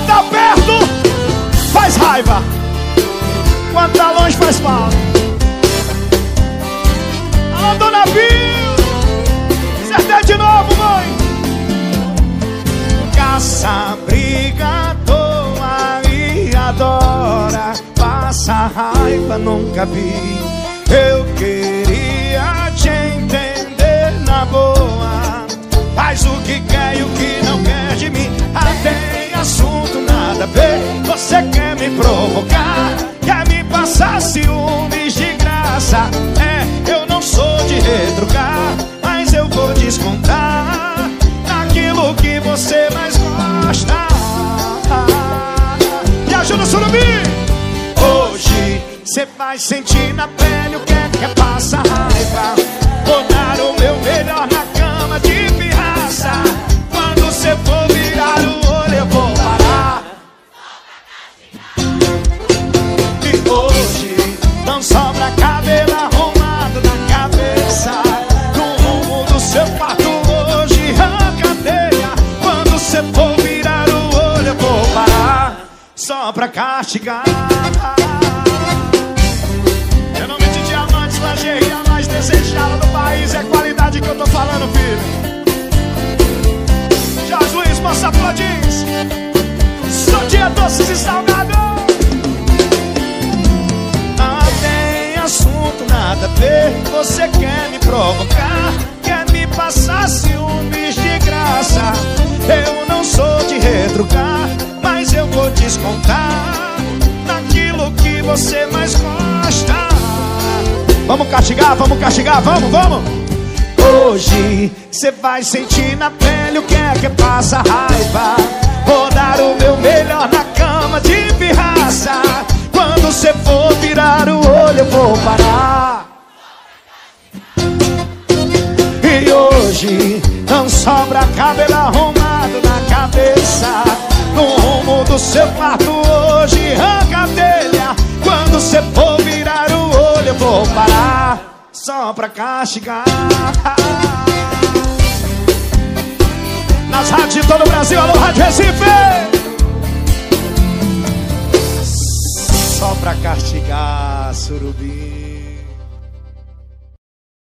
tá perto faz raiva, quando tá longe faz mal. Alô, dona Vil, acertei de novo, mãe. Caça, briga à toa e adora, passa raiva, nunca vi. Eu queria te entender na boa, faz o que quer e o que não quer de mim. Tem assunto nada a ver, você quer me provocar, quer me passar ciúmes de graça. Eu não sou de retrucar, mas eu vou descontar naquilo que você mais gosta. Me ajuda, Surubim! Hoje cê vai sentir na pele o que é que passa raiva. Vou dar o meu melhor na cama de pirraça. Quando cê for virar o olho eu vou parar. E hoje não sobra cabelo arrumado na cabeça. No rumo do seu quarto hoje arranca a telha. Quando cê for virar o olho eu vou parar, só pra castigar. Eu não me de diamantes, lingerie a mais desejada do país. É qualidade que eu tô falando, filho. Jorge Luiz, moça Flodins, só dia doces e salgados. Não tem assunto nada a ver, você quer me provocar, quer me passar ciúmes de graça. Eu não sou de retrucar, mas eu vou descontar naquilo que você mais gosta. Vamos castigar, vamos. Hoje cê vai sentir na pele o que é que passa raiva. Vou dar o meu melhor na cama de pirraça. Quando cê for virar o olho eu vou parar. E hoje não sobra cabelo arrumado na cabeça. No rumo do seu quarto hoje arranca a telha. Quando cê for virar o olho eu vou parar, só pra castigar. Nas rádios de todo o Brasil, alô Rádio Recife. Só pra castigar, Surubim.